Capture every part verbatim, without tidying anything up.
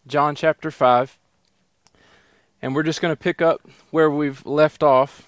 John chapter five. And we're just going to pick up where we've left off.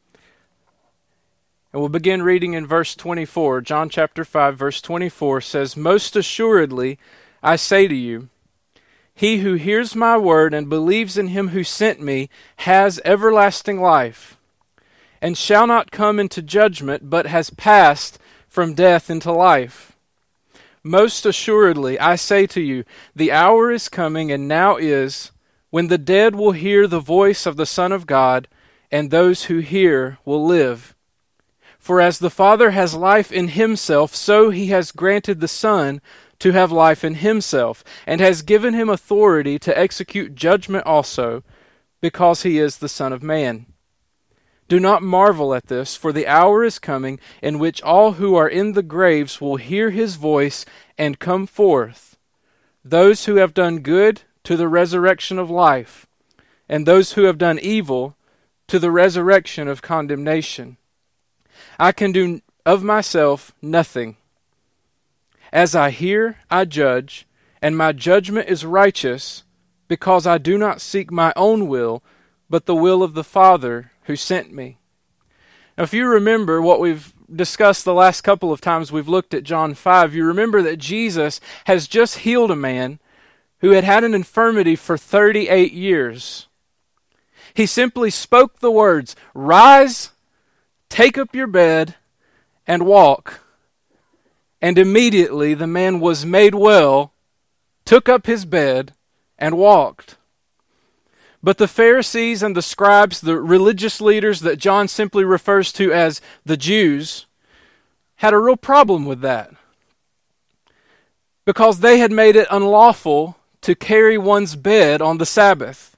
And we'll begin reading in verse twenty-four. John chapter five, verse twenty-four says, "Most assuredly, I say to you, he who hears my word and believes in him who sent me has everlasting life, and shall not come into judgment, but has passed from death into life. Most assuredly, I say to you, the hour is coming, and now is, when the dead will hear the voice of the Son of God, and those who hear will live. For as the Father has life in himself, so he has granted the Son to have life in himself, and has given him authority to execute judgment also, because he is the Son of Man. Do not marvel at this, for the hour is coming in which all who are in the graves will hear his voice and come forth, those who have done good to the resurrection of life, and those who have done evil to the resurrection of condemnation. I can do of myself nothing. As I hear, I judge, and my judgment is righteous, because I do not seek my own will, but the will of the Father who sent me." Now, if you remember what we've discussed the last couple of times we've looked at John five, you remember that Jesus has just healed a man who had had an infirmity for thirty-eight years. He simply spoke the words, "Rise, take up your bed, and walk." And immediately the man was made well, took up his bed, and walked. But the Pharisees and the scribes, the religious leaders that John simply refers to as the Jews, had a real problem with that, because they had made it unlawful to carry one's bed on the Sabbath.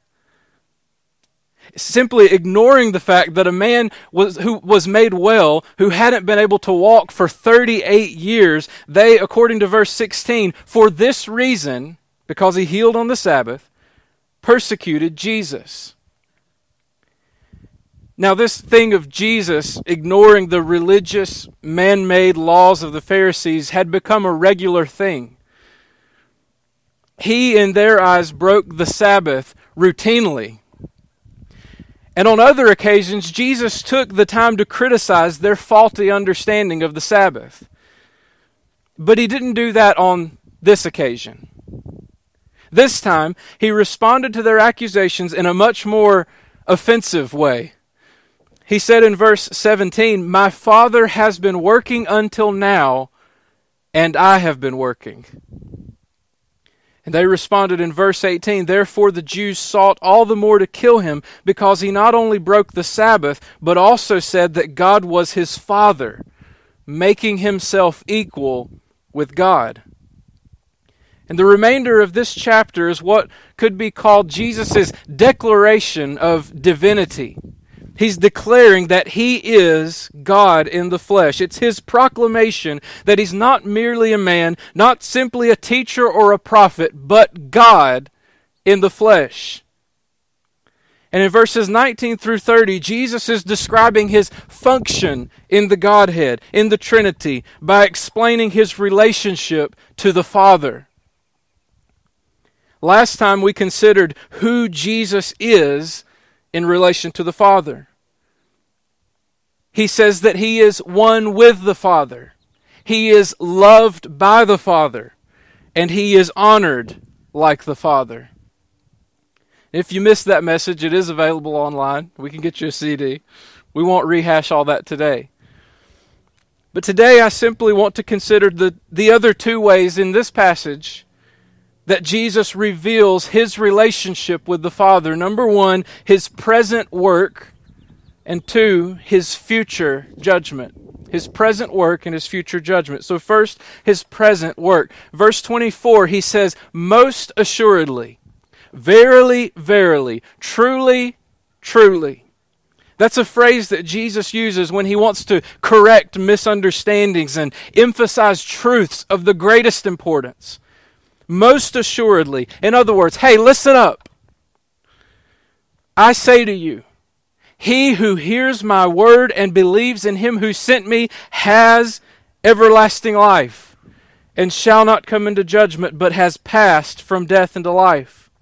Simply ignoring the fact that a man was who was made well, who hadn't been able to walk for thirty-eight years, they, according to verse sixteen, for this reason, because he healed on the Sabbath, persecuted Jesus. Now, this thing of Jesus ignoring the religious, man-made laws of the Pharisees had become a regular thing. He, in their eyes, broke the Sabbath routinely. And on other occasions, Jesus took the time to criticize their faulty understanding of the Sabbath. But he didn't do that on this occasion. This time, he responded to their accusations in a much more offensive way. He said in verse seventeen, "My Father has been working until now, and I have been working." And they responded in verse eighteen, "Therefore the Jews sought all the more to kill him, because he not only broke the Sabbath, but also said that God was his Father, making himself equal with God." And the remainder of this chapter is what could be called Jesus' declaration of divinity. He's declaring that he is God in the flesh. It's his proclamation that he's not merely a man, not simply a teacher or a prophet, but God in the flesh. And in verses nineteen through thirty, Jesus is describing his function in the Godhead, in the Trinity, by explaining his relationship to the Father. Last time we considered who Jesus is in relation to the Father. He says that he is one with the Father. He is loved by the Father. And he is honored like the Father. If you missed that message, it is available online. We can get you a C D. We won't rehash all that today. But today I simply want to consider the, the other two ways in this passage that Jesus reveals his relationship with the Father. Number one, his present work, and two, his future judgment. His present work and his future judgment. So first, his present work. Verse twenty-four, he says, "Most assuredly, verily, verily, truly, truly." That's a phrase that Jesus uses when he wants to correct misunderstandings and emphasize truths of the greatest importance. Most assuredly. In other words, hey, listen up. I say to you, he who hears my word and believes in him who sent me has everlasting life, and shall not come into judgment, but has passed from death into life.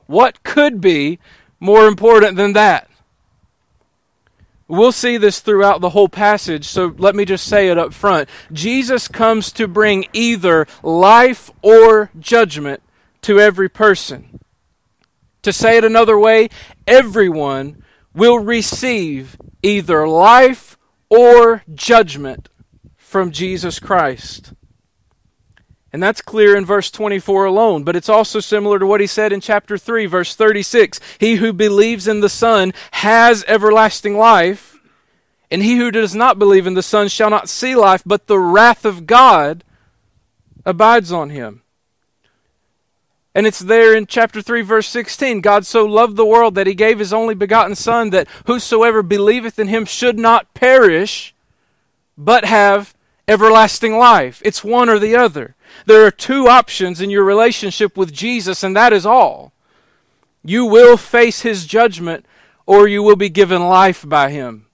What could be more important than that? We'll see this throughout the whole passage, so let me just say it up front. Jesus comes to bring either life or judgment to every person. To say it another way, everyone will receive either life or judgment from Jesus Christ. And that's clear in verse twenty-four alone, but it's also similar to what he said in chapter three, verse thirty-six. He who believes in the Son has everlasting life, and he who does not believe in the Son shall not see life, but the wrath of God abides on him. And it's there in chapter three, verse sixteen. God so loved the world that he gave his only begotten Son, that whosoever believeth in him should not perish, but have everlasting life. It's one or the other. There are two options in your relationship with Jesus, and that is all. You will face his judgment, or you will be given life by him.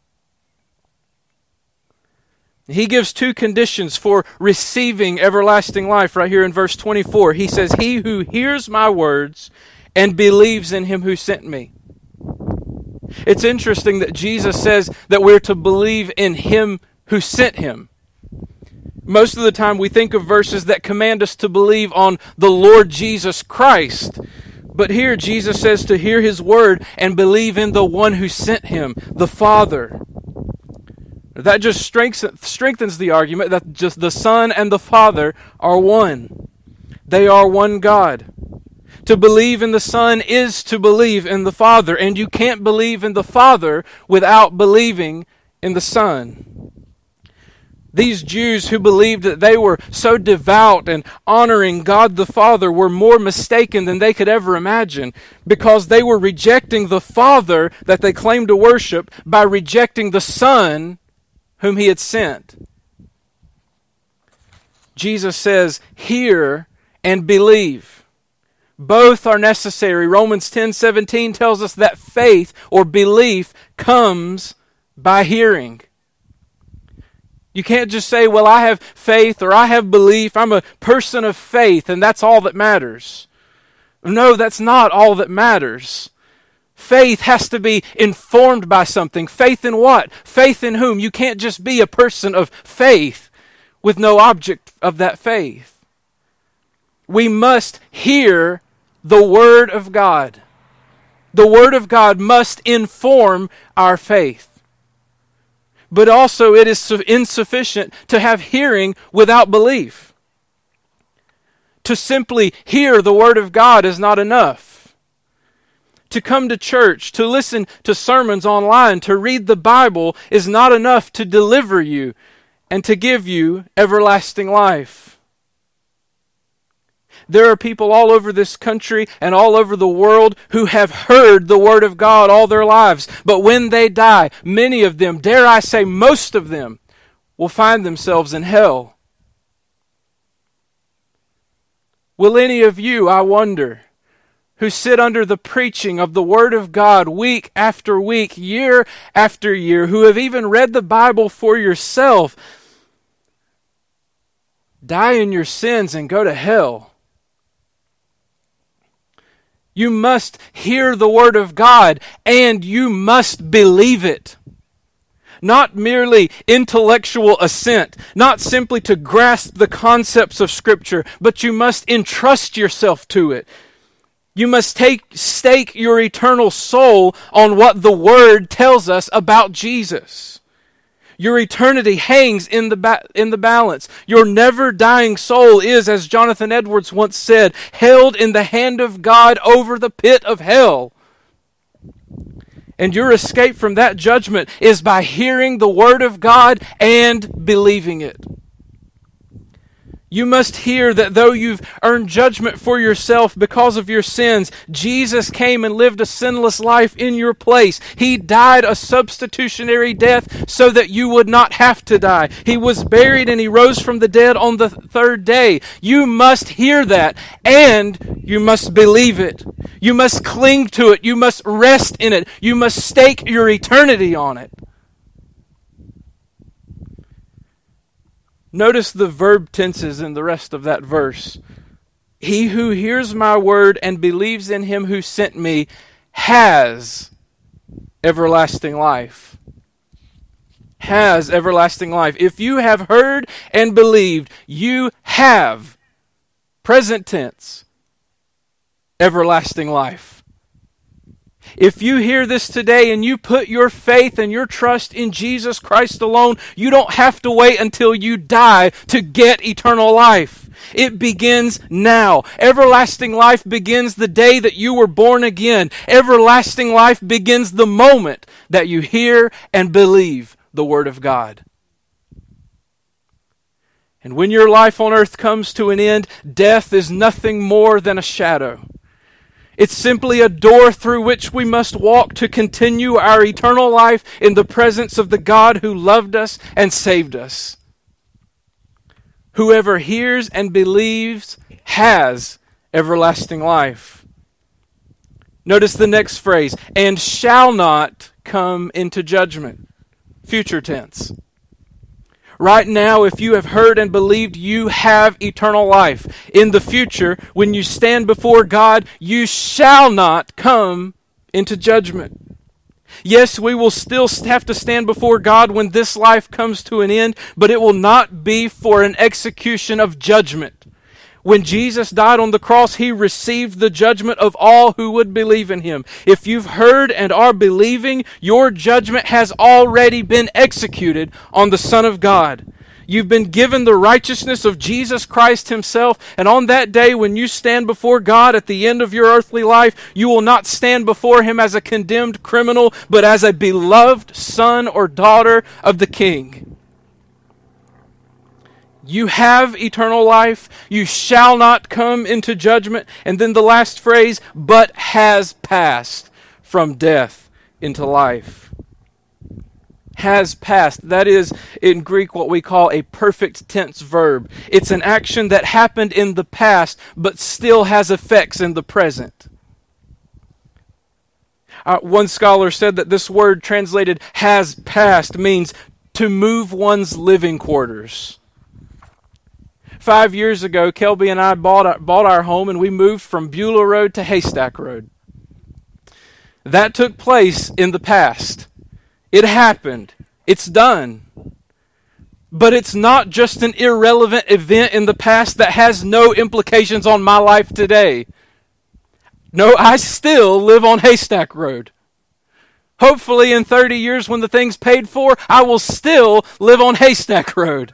He gives two conditions for receiving everlasting life right here in verse twenty-four. He says, he who hears my words and believes in him who sent me. It's interesting that Jesus says that we're to believe in him who sent him. Most of the time we think of verses that command us to believe on the Lord Jesus Christ. But here Jesus says to hear his word and believe in the one who sent him, the Father. That just strengthens the argument that just the Son and the Father are one. They are one God. To believe in the Son is to believe in the Father, and you can't believe in the Father without believing in the Son. These Jews who believed that they were so devout and honoring God the Father were more mistaken than they could ever imagine, because they were rejecting the Father that they claimed to worship by rejecting the Son whom he had sent. Jesus says, hear and believe. Both are necessary. Romans ten seventeen tells us that faith or belief comes by hearing. You can't just say, well, I have faith or I have belief. I'm a person of faith and that's all that matters. No, that's not all that matters. Faith has to be informed by something. Faith in what? Faith in whom? You can't just be a person of faith with no object of that faith. We must hear the Word of God. The Word of God must inform our faith. But also it is insufficient to have hearing without belief. To simply hear the Word of God is not enough. To come to church, to listen to sermons online, to read the Bible is not enough to deliver you and to give you everlasting life. There are people all over this country and all over the world who have heard the Word of God all their lives. But when they die, many of them, dare I say most of them, will find themselves in hell. Will any of you, I wonder, who sit under the preaching of the Word of God week after week, year after year, who have even read the Bible for yourself, die in your sins and go to hell? You must hear the Word of God, and you must believe it. Not merely intellectual assent, not simply to grasp the concepts of Scripture, but you must entrust yourself to it. You must take stake your eternal soul on what the Word tells us about Jesus. Your eternity hangs in the ba- in the balance. Your never-dying soul is, as Jonathan Edwards once said, held in the hand of God over the pit of hell. And your escape from that judgment is by hearing the Word of God and believing it. You must hear that though you've earned judgment for yourself because of your sins, Jesus came and lived a sinless life in your place. He died a substitutionary death so that you would not have to die. He was buried and he rose from the dead on the third day. You must hear that and you must believe it. You must cling to it. You must rest in it. You must stake your eternity on it. Notice the verb tenses in the rest of that verse. He who hears my word and believes in him who sent me has everlasting life. Has everlasting life. If you have heard and believed, you have, present tense, everlasting life. If you hear this today and you put your faith and your trust in Jesus Christ alone, you don't have to wait until you die to get eternal life. It begins now. Everlasting life begins the day that you were born again. Everlasting life begins the moment that you hear and believe the Word of God. And when your life on earth comes to an end, death is nothing more than a shadow. It's simply a door through which we must walk to continue our eternal life in the presence of the God who loved us and saved us. Whoever hears and believes has everlasting life. Notice the next phrase, and shall not come into judgment. Future tense. Right now, if you have heard and believed, you have eternal life. In the future, when you stand before God, you shall not come into judgment. Yes, we will still have to stand before God when this life comes to an end, but it will not be for an execution of judgment. When Jesus died on the cross, He received the judgment of all who would believe in Him. If you've heard and are believing, your judgment has already been executed on the Son of God. You've been given the righteousness of Jesus Christ Himself, and on that day when you stand before God at the end of your earthly life, you will not stand before Him as a condemned criminal, but as a beloved son or daughter of the King. You have eternal life. You shall not come into judgment. And then the last phrase, but has passed from death into life. Has passed. That is, in Greek, what we call a perfect tense verb. It's an action that happened in the past, but still has effects in the present. Uh, one scholar said that this word translated has passed means to move one's living quarters. Five years ago, Kelby and I bought our, bought our home and we moved from Beulah Road to Haystack Road. That took place in the past. It happened. It's done. But it's not just an irrelevant event in the past that has no implications on my life today. No, I still live on Haystack Road. Hopefully in thirty years when the thing's paid for, I will still live on Haystack Road.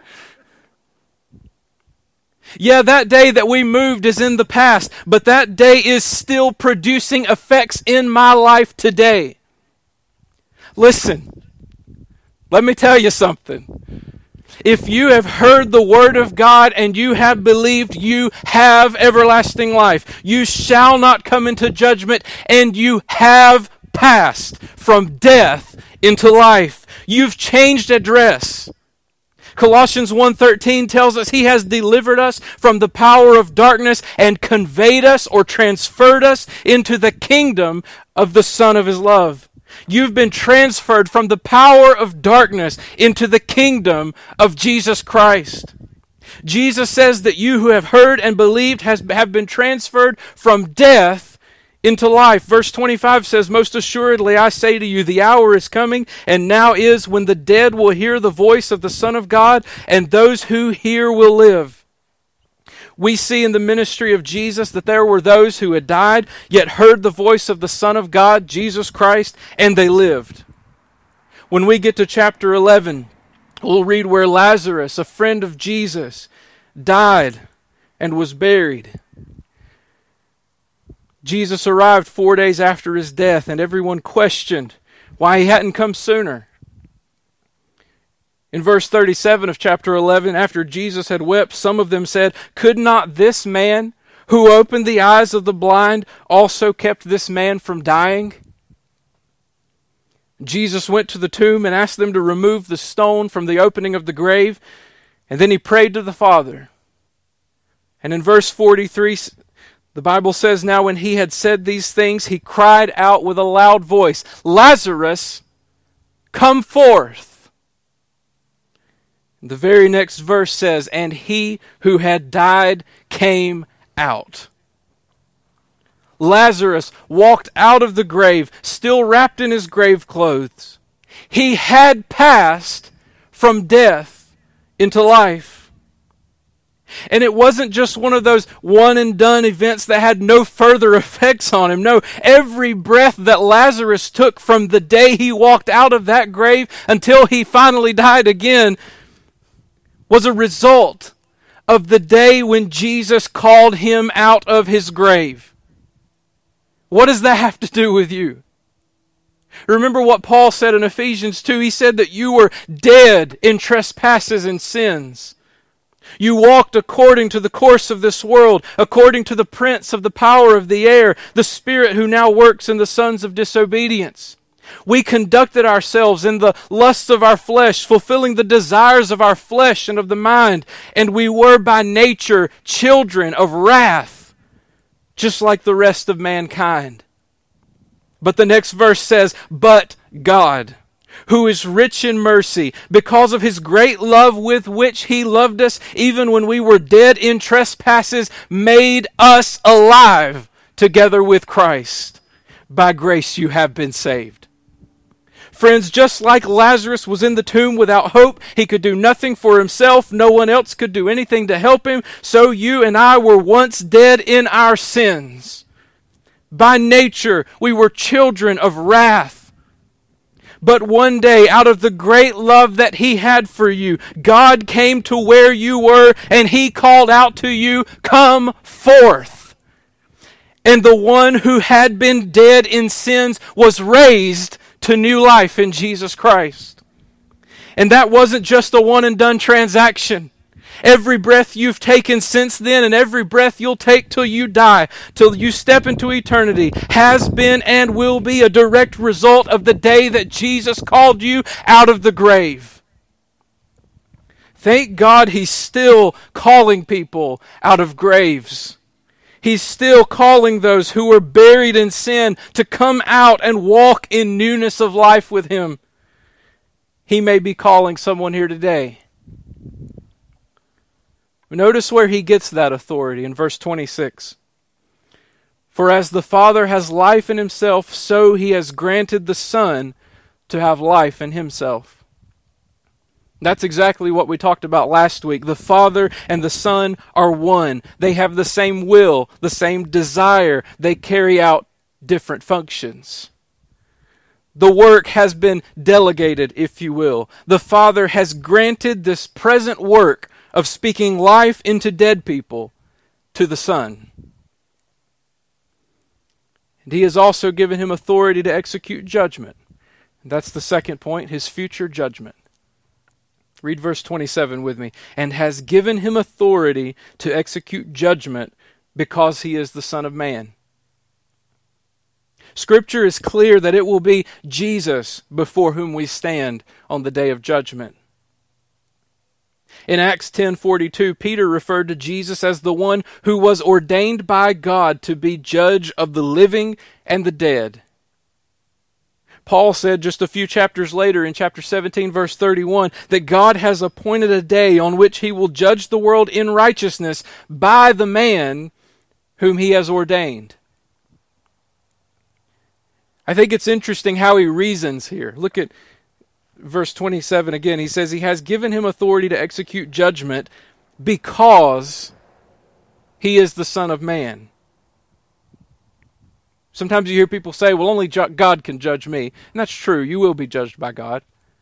Yeah, that day that we moved is in the past, but that day is still producing effects in my life today. Listen, let me tell you something. If you have heard the word of God and you have believed, you have everlasting life. You shall not come into judgment, and you have passed from death into life. You've changed address. Colossians one thirteen tells us He has delivered us from the power of darkness and conveyed us or transferred us into the kingdom of the Son of His love. You've been transferred from the power of darkness into the kingdom of Jesus Christ. Jesus says that you who have heard and believed has, have been transferred from death into life. Verse twenty-five says, most assuredly I say to you, the hour is coming, and now is, when the dead will hear the voice of the Son of God, and those who hear will live. We see in the ministry of Jesus that there were those who had died, yet heard the voice of the Son of God, Jesus Christ, and they lived. When we get to chapter eleven, we'll read where Lazarus, a friend of Jesus, died and was buried. Jesus arrived four days after his death, and everyone questioned why he hadn't come sooner. In verse thirty-seven of chapter eleven, after Jesus had wept, some of them said, could not this man who opened the eyes of the blind also kept this man from dying? Jesus went to the tomb and asked them to remove the stone from the opening of the grave, and then he prayed to the Father. And in verse forty-three, the Bible says, now when he had said these things, he cried out with a loud voice, Lazarus, come forth. The very next verse says, and he who had died came out. Lazarus walked out of the grave, still wrapped in his grave clothes. He had passed from death into life. And it wasn't just one of those one and done events that had no further effects on him. No, every breath that Lazarus took from the day he walked out of that grave until he finally died again was a result of the day when Jesus called him out of his grave. What does that have to do with you? Remember what Paul said in Ephesians two. He said that you were dead in trespasses and sins. You walked according to the course of this world, according to the prince of the power of the air, the spirit who now works in the sons of disobedience. We conducted ourselves in the lusts of our flesh, fulfilling the desires of our flesh and of the mind, and we were by nature children of wrath, just like the rest of mankind. But the next verse says, but God, who is rich in mercy, because of his great love with which he loved us, even when we were dead in trespasses, made us alive together with Christ. By grace you have been saved. Friends, just like Lazarus was in the tomb without hope, he could do nothing for himself, no one else could do anything to help him, so you and I were once dead in our sins. By nature, we were children of wrath. But one day, out of the great love that he had for you, God came to where you were and he called out to you, come forth. And the one who had been dead in sins was raised to new life in Jesus Christ. And that wasn't just a one and done transaction. Every breath you've taken since then and every breath you'll take till you die, till you step into eternity, has been and will be a direct result of the day that Jesus called you out of the grave. Thank God he's still calling people out of graves. He's still calling those who were buried in sin to come out and walk in newness of life with him. He may be calling someone here today. Notice where he gets that authority in verse twenty-six. For as the Father has life in himself, so he has granted the Son to have life in himself. That's exactly what we talked about last week. The Father and the Son are one. They have the same will, the same desire. They carry out different functions. The work has been delegated, if you will. The Father has granted this present work of speaking life into dead people to the Son. And he has also given him authority to execute judgment. And that's the second point, his future judgment. Read verse twenty-seven with me. And has given him authority to execute judgment because he is the Son of Man. Scripture is clear that it will be Jesus before whom we stand on the day of judgment. In Acts ten forty-two, Peter referred to Jesus as the one who was ordained by God to be judge of the living and the dead. Paul said just a few chapters later in chapter seventeen, verse thirty-one, that God has appointed a day on which he will judge the world in righteousness by the man whom he has ordained. I think it's interesting how he reasons here. Look at verse twenty-seven again. He says he has given him authority to execute judgment because he is the Son of Man. Sometimes you hear people say, well, only God can judge me. And that's true. You will be judged by God.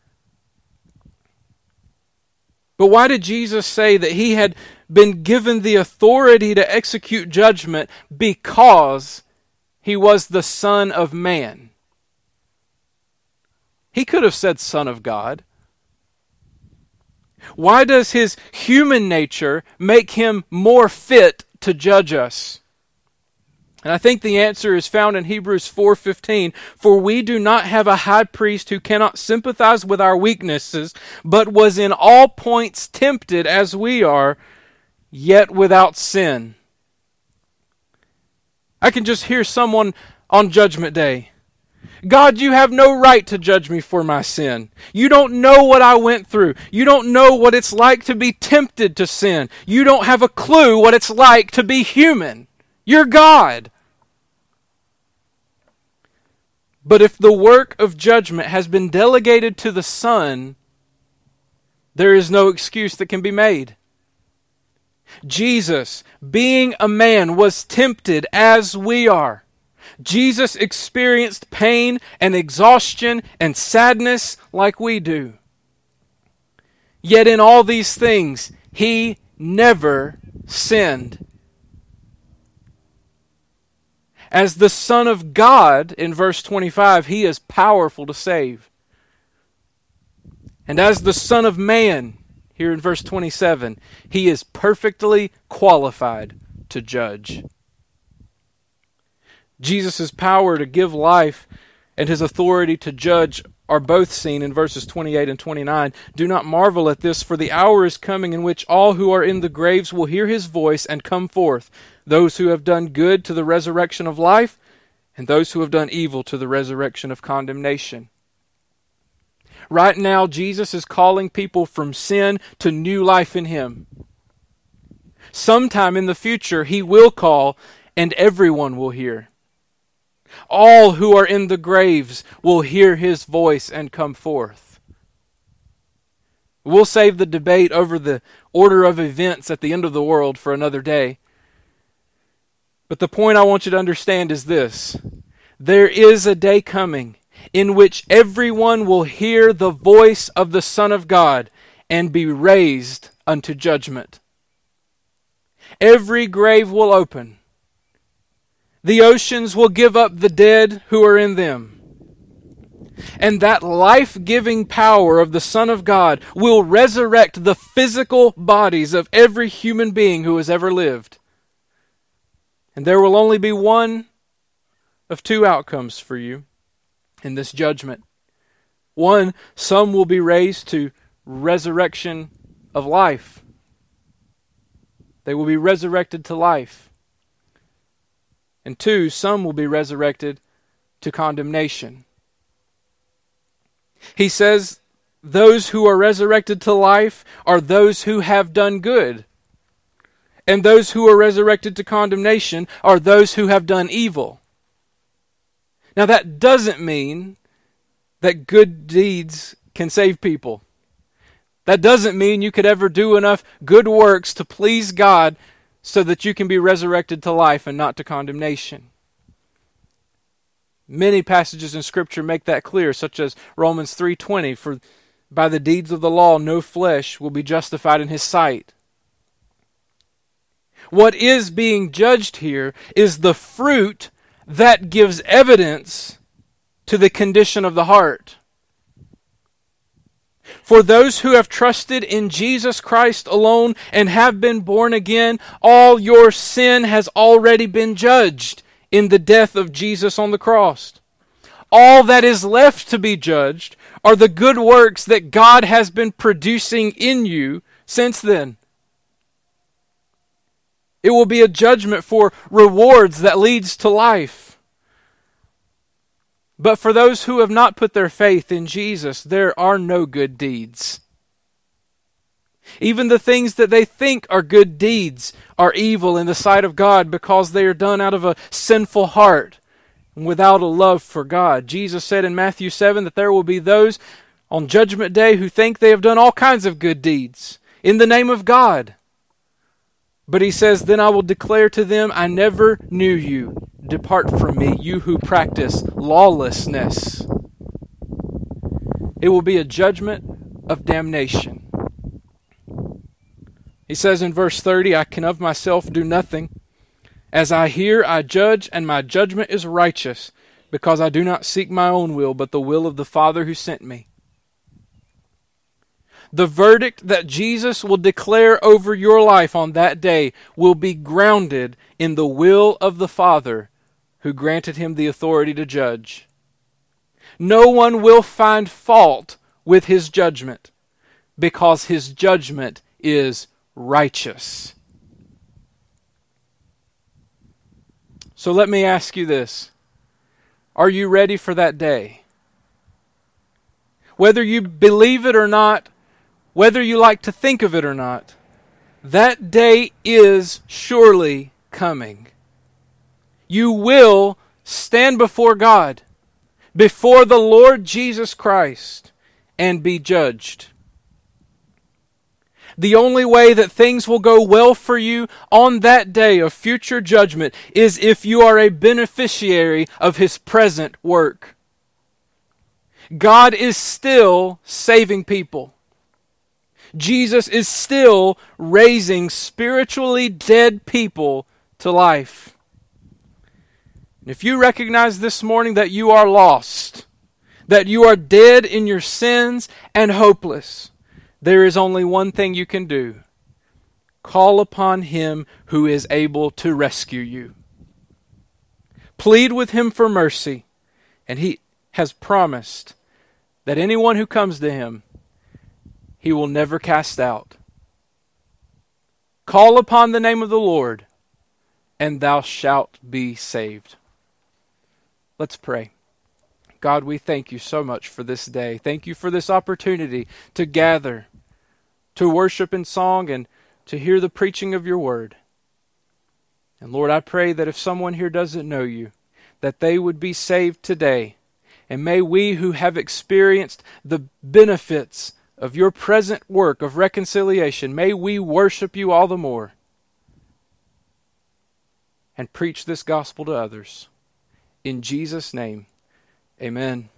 But why did Jesus say that he had been given the authority to execute judgment? Because he was the Son of Man. He could have said Son of God. Why does his human nature make him more fit to judge us? And I think the answer is found in Hebrews four fifteen. For we do not have a high priest who cannot sympathize with our weaknesses, but was in all points tempted as we are, yet without sin. I can just hear someone on Judgment Day God, you have no right to judge me for my sin. You don't know what I went through. You don't know what it's like to be tempted to sin. You don't have a clue what it's like to be human. You're God. But if the work of judgment has been delegated to the Son, there is no excuse that can be made. Jesus, being a man, was tempted as we are. Jesus experienced pain and exhaustion and sadness like we do. Yet in all these things, he never sinned. As the Son of God, in verse twenty-five, he is powerful to save. And as the Son of Man, here in verse twenty-seven, he is perfectly qualified to judge. Jesus' power to give life and his authority to judge are both seen in verses twenty-eight and twenty-nine. Do not marvel at this, for the hour is coming in which all who are in the graves will hear his voice and come forth, those who have done good to the resurrection of life, and those who have done evil to the resurrection of condemnation. Right now, Jesus is calling people from sin to new life in him. Sometime in the future, he will call, and everyone will hear. All who are in the graves will hear his voice and come forth. We'll save the debate over the order of events at the end of the world for another day. But the point I want you to understand is this. There is a day coming in which everyone will hear the voice of the Son of God and be raised unto judgment. Every grave will open. The oceans will give up the dead who are in them. And that life-giving power of the Son of God will resurrect the physical bodies of every human being who has ever lived. And there will only be one of two outcomes for you in this judgment. One, some will be raised to resurrection of life. They will be resurrected to life. And two, some will be resurrected to condemnation. He says those who are resurrected to life are those who have done good. And those who are resurrected to condemnation are those who have done evil. Now that doesn't mean that good deeds can save people. That doesn't mean you could ever do enough good works to please God so that you can be resurrected to life and not to condemnation. Many passages in Scripture make that clear, such as Romans three twenty, for by the deeds of the law no flesh will be justified in his sight. What is being judged here is the fruit that gives evidence to the condition of the heart. For those who have trusted in Jesus Christ alone and have been born again, all your sin has already been judged in the death of Jesus on the cross. All that is left to be judged are the good works that God has been producing in you since then. It will be a judgment for rewards that leads to life. But for those who have not put their faith in Jesus, there are no good deeds. Even the things that they think are good deeds are evil in the sight of God because they are done out of a sinful heart and without a love for God. Jesus said in Matthew seven that there will be those on Judgment Day who think they have done all kinds of good deeds in the name of God. But he says, then I will declare to them, I never knew you. Depart from me, you who practice lawlessness. It will be a judgment of damnation. He says in verse thirty, I can of myself do nothing. As I hear, I judge, and my judgment is righteous, because I do not seek my own will, but the will of the Father who sent me. The verdict that Jesus will declare over your life on that day will be grounded in the will of the Father who granted him the authority to judge. No one will find fault with his judgment because his judgment is righteous. So let me ask you this. Are you ready for that day? Whether you believe it or not, whether you like to think of it or not, that day is surely coming. You will stand before God, before the Lord Jesus Christ, and be judged. The only way that things will go well for you on that day of future judgment is if you are a beneficiary of His present work. God is still saving people. Jesus is still raising spiritually dead people to life. If you recognize this morning that you are lost, that you are dead in your sins and hopeless, there is only one thing you can do. Call upon Him who is able to rescue you. Plead with Him for mercy, and He has promised that anyone who comes to Him, He will never cast out. Call upon the name of the Lord, and thou shalt be saved. Let's pray. God, we thank you so much for this day. Thank you for this opportunity to gather, to worship in song, and to hear the preaching of your word. And Lord, I pray that if someone here doesn't know you, that they would be saved today. And may we who have experienced the benefits of your present work of reconciliation, may we worship you all the more and preach this gospel to others. In Jesus' name, amen.